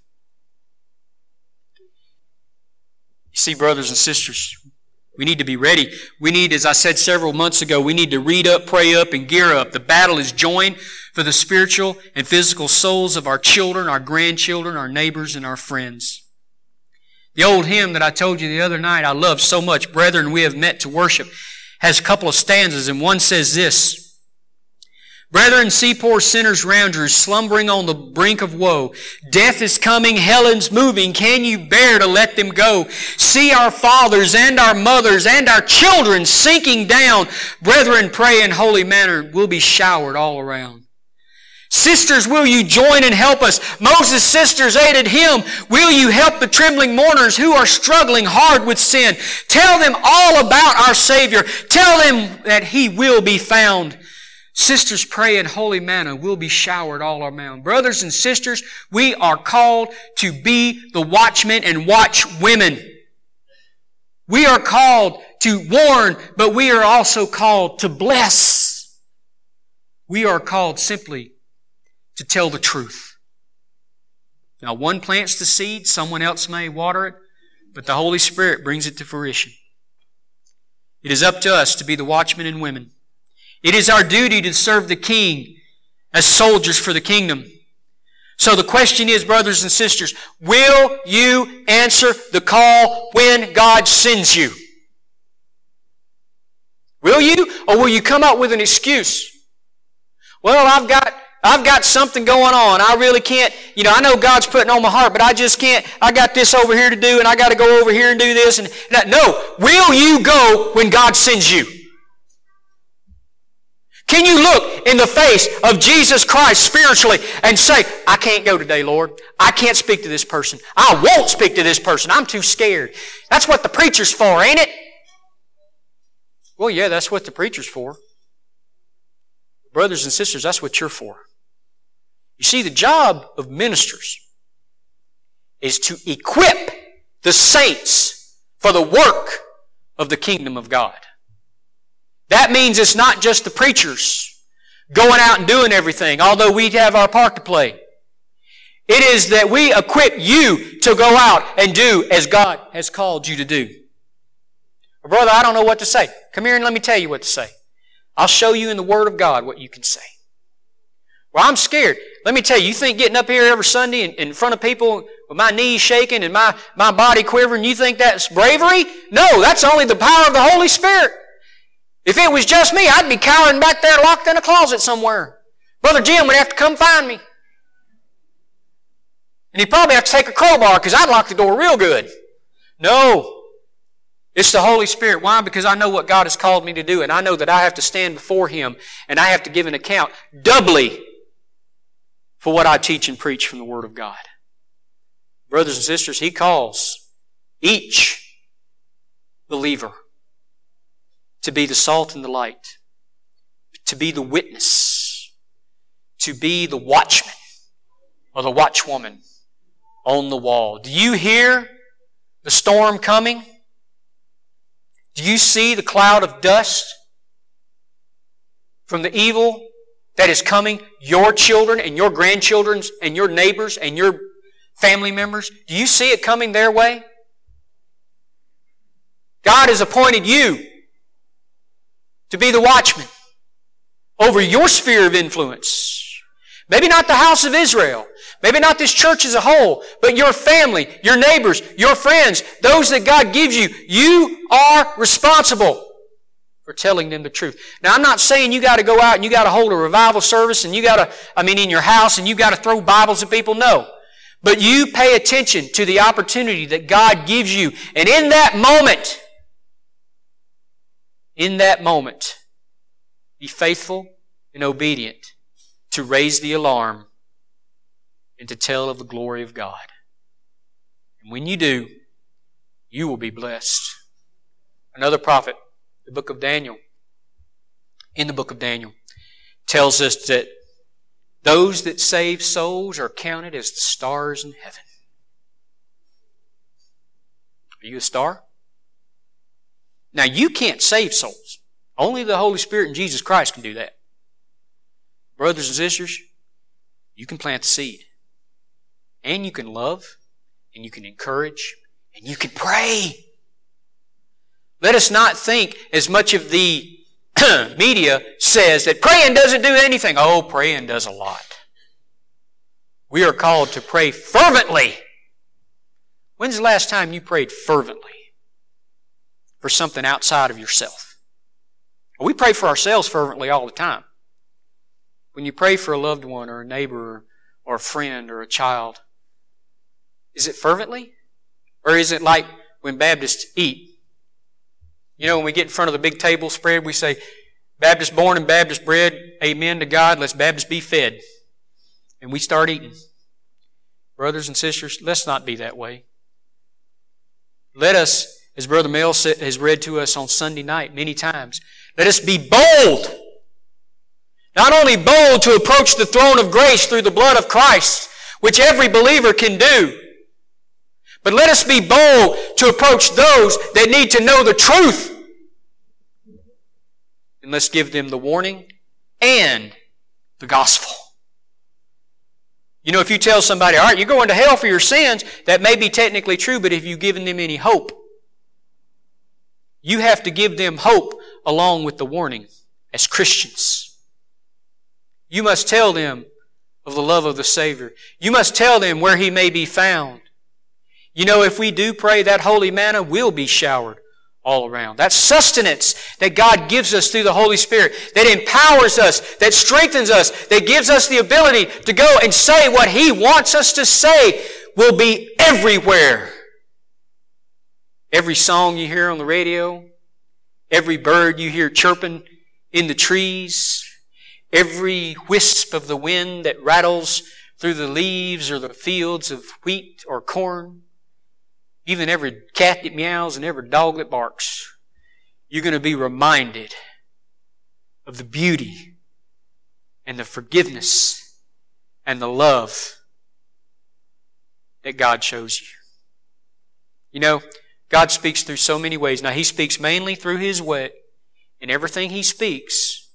[SPEAKER 1] You see, brothers and sisters, we need to be ready. We need, as I said several months ago, we need to read up, pray up, and gear up. The battle is joined for the spiritual and physical souls of our children, our grandchildren, our neighbors, and our friends. The old hymn that I told you the other night I love so much, Brethren, we have met to worship, has a couple of stanzas, and one says this: Brethren, see poor sinners round you, slumbering on the brink of woe. Death is coming, hell is moving, can you bear to let them go? See our fathers and our mothers and our children sinking down. Brethren, pray in holy manner, we'll be showered all around. Sisters, will you join and help us? Moses' sisters aided him. Will you help the trembling mourners who are struggling hard with sin? Tell them all about our Savior. Tell them that He will be found. Sisters, pray in holy manner. We'll be showered all around. Brothers and sisters, we are called to be the watchmen and watchwomen. We are called to warn, but we are also called to bless. We are called simply to tell the truth. Now, one plants the seed, someone else may water it, but the Holy Spirit brings it to fruition. It is up to us to be the watchmen and women. It is our duty to serve the King as soldiers for the kingdom. So the question is, brothers and sisters, will you answer the call when God sends you? Will you? Or will you come up with an excuse? Well, I've got I've got something going on. I really can't, you know, I know God's putting on my heart, but I just can't, I got this over here to do, and I got to go over here and do this. And, and that. No, will you go when God sends you? Can you look in the face of Jesus Christ spiritually and say, I can't go today, Lord. I can't speak to this person. I won't speak to this person. I'm too scared. That's what the preacher's for, ain't it? Well, yeah, that's what the preacher's for. Brothers and sisters, that's what you're for. You see, the job of ministers is to equip the saints for the work of the kingdom of God. That means it's not just the preachers going out and doing everything, although we have our part to play. It is that we equip you to go out and do as God has called you to do. Well, brother, I don't know what to say. Come here and let me tell you what to say. I'll show you in the Word of God what you can say. Well, I'm scared. Let me tell you, you think getting up here every Sunday in, in front of people with my knees shaking and my, my body quivering, you think that's bravery? No, that's only the power of the Holy Spirit. If it was just me, I'd be cowering back there locked in a closet somewhere. Brother Jim would have to come find me. And he'd probably have to take a crowbar because I'd lock the door real good. No. It's the Holy Spirit. Why? Because I know what God has called me to do, and I know that I have to stand before Him and I have to give an account doubly for what I teach and preach from the Word of God. Brothers and sisters, He calls each believer to be the salt and the light, to be the witness, to be the watchman or the watchwoman on the wall. Do you hear the storm coming? Do you see the cloud of dust from the evil that is coming your children and your grandchildren's and your neighbors and your family members? Do you see it coming their way? God has appointed you to be the watchman over your sphere of influence. Maybe not the house of Israel. Maybe not this church as a whole, but your family, your neighbors, your friends, those that God gives you. You are responsible for telling them the truth. Now, I'm not saying you got to go out and you got to hold a revival service and you got to, I mean, in your house and you got to throw Bibles at people. No. But you pay attention to the opportunity that God gives you. And in that moment, in that moment, be faithful and obedient to raise the alarm and to tell of the glory of God. And when you do, you will be blessed. Another prophet, the book of Daniel, in the book of Daniel, tells us that those that save souls are counted as the stars in heaven. Are you a star? Now, you can't save souls. Only the Holy Spirit and Jesus Christ can do that. Brothers and sisters, you can plant the seed. And you can love, and you can encourage, and you can pray. Let us not think, as much of the media says, that praying doesn't do anything. Oh, praying does a lot. We are called to pray fervently. When's the last time you prayed fervently for something outside of yourself? We pray for ourselves fervently all the time. When you pray for a loved one or a neighbor or a friend or a child, is it fervently? Or is it like when Baptists eat? You know, when we get in front of the big table spread, we say, Baptist born and Baptist bred, amen to God, let's Baptist be fed. And we start eating. Brothers and sisters, let's not be that way. Let us, as Brother Mel has read to us on Sunday night many times, let us be bold. Not only bold to approach the throne of grace through the blood of Christ, which every believer can do, but let us be bold to approach those that need to know the truth. And let's give them the warning and the gospel. You know, if you tell somebody, all right, you're going to hell for your sins, that may be technically true, but have you given them any hope? You have to give them hope along with the warning as Christians. You must tell them of the love of the Savior. You must tell them where He may be found. You know, if we do pray, that holy manna will be showered all around. That sustenance that God gives us through the Holy Spirit, that empowers us, that strengthens us, that gives us the ability to go and say what He wants us to say, will be everywhere. Every song you hear on the radio, every bird you hear chirping in the trees, every wisp of the wind that rattles through the leaves or the fields of wheat or corn, even every cat that meows and every dog that barks, you're going to be reminded of the beauty and the forgiveness and the love that God shows you. You know, God speaks through so many ways. Now, He speaks mainly through His word, and everything He speaks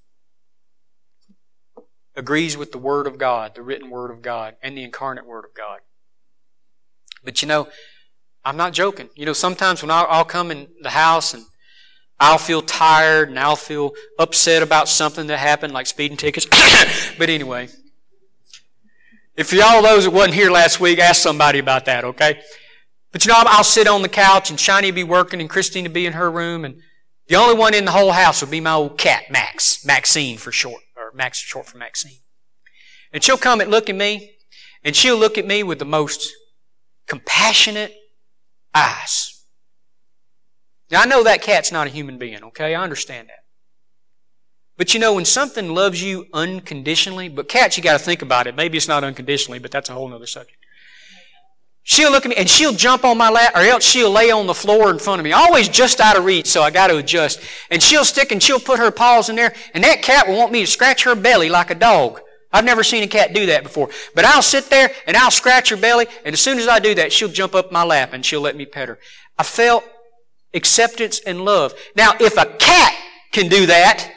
[SPEAKER 1] agrees with the Word of God, the written Word of God, and the incarnate Word of God. But you know, I'm not joking. You know, sometimes when I'll, I'll come in the house and I'll feel tired and I'll feel upset about something that happened, like speeding tickets. But anyway, if for y'all those that wasn't here last week, ask somebody about that, okay? But you know, I'll sit on the couch and Shiny will be working and Christine will be in her room, and the only one in the whole house will be my old cat, Max. Maxine for short, or Max short for Maxine. And she'll come and look at me, and she'll look at me with the most compassionate eyes. Now, I know that cat's not a human being, okay? I understand that. But you know, when something loves you unconditionally, but cats, you got to think about it. Maybe it's not unconditionally, but that's a whole other subject. She'll look at me and she'll jump on my lap, or else she'll lay on the floor in front of me. Always just out of reach, so I got to adjust. And she'll stick and she'll put her paws in there, and that cat will want me to scratch her belly like a dog. I've never seen a cat do that before. But I'll sit there and I'll scratch her belly, and as soon as I do that, she'll jump up my lap and she'll let me pet her. I felt acceptance and love. Now, if a cat can do that,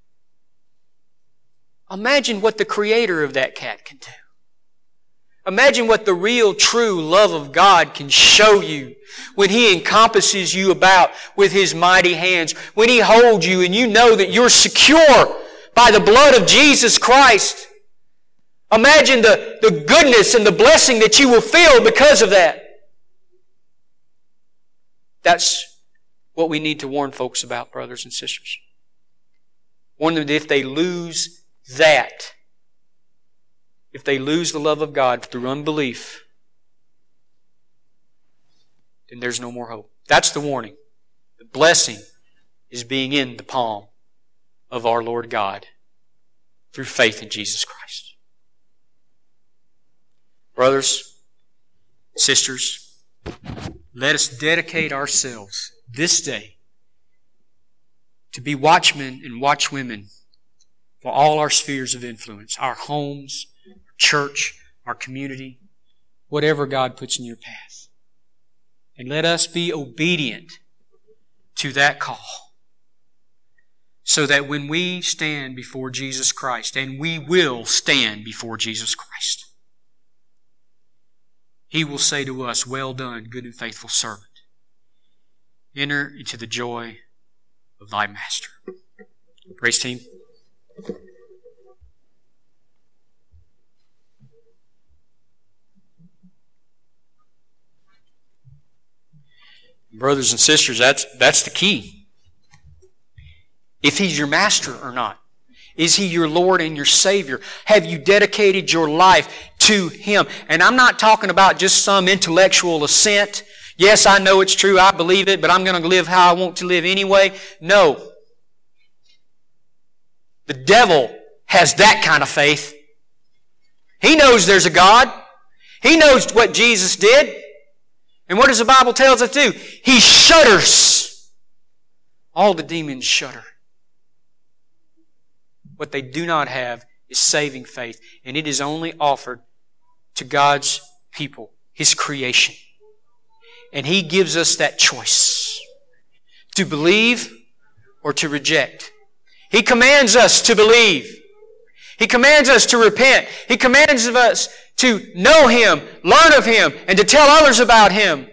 [SPEAKER 1] imagine what the creator of that cat can do. Imagine what the real, true love of God can show you when He encompasses you about with His mighty hands, when He holds you and you know that you're secure by the blood of Jesus Christ. Imagine the, the goodness and the blessing that you will feel because of that. That's what we need to warn folks about, brothers and sisters. Warn them that if they lose that, if they lose the love of God through unbelief, then there's no more hope. That's the warning. The blessing is being in the palm of our Lord God through faith in Jesus Christ. Brothers, sisters, let us dedicate ourselves this day to be watchmen and watchwomen for all our spheres of influence, our homes, church, our community, whatever God puts in your path. And let us be obedient to that call, so that when we stand before Jesus Christ, and we will stand before Jesus Christ, He will say to us, "Well done, good and faithful servant. Enter into the joy of thy master." Praise team. Brothers and sisters, that's, that's the key. If He's your master or not. Is He your Lord and your Savior? Have you dedicated your life to Him? And I'm not talking about just some intellectual assent. Yes, I know it's true, I believe it, but I'm going to live how I want to live anyway. No. The devil has that kind of faith. He knows there's a God. He knows what Jesus did. And what does the Bible tell us to do? He shudders. All the demons shudder. What they do not have is saving faith. And it is only offered to God's people, His creation. And He gives us that choice to believe or to reject. He commands us to believe. He commands us to repent. He commands of us to know Him, learn of Him, and to tell others about Him.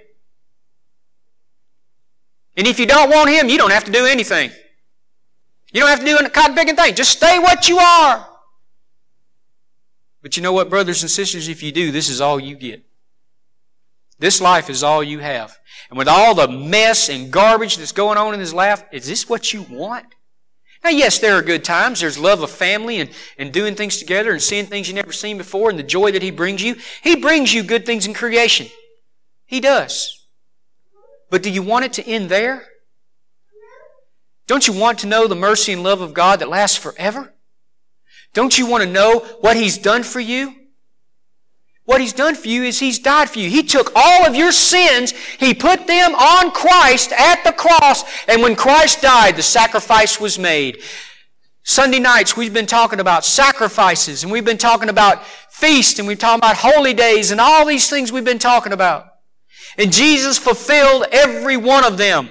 [SPEAKER 1] And if you don't want Him, you don't have to do anything. You don't have to do a cotton picking thing. Just stay what you are. But you know what, brothers and sisters? If you do, this is all you get. This life is all you have. And with all the mess and garbage that's going on in this life, is this what you want? Now, yes, there are good times. There's love of family and, and doing things together and seeing things you've never seen before and the joy that He brings you. He brings you good things in creation. He does. But do you want it to end there? Don't you want to know the mercy and love of God that lasts forever? Don't you want to know what He's done for you? What He's done for you is He's died for you. He took all of your sins, He put them on Christ at the cross, and when Christ died, the sacrifice was made. Sunday nights, we've been talking about sacrifices, and we've been talking about feasts, and we've been talking about holy days, and all these things we've been talking about. And Jesus fulfilled every one of them.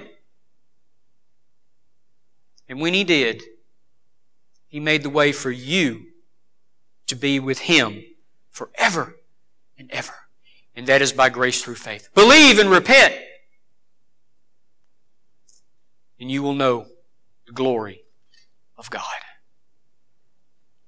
[SPEAKER 1] And when He did, He made the way for you to be with Him forever and ever. And that is by grace through faith. Believe and repent, and you will know the glory of God.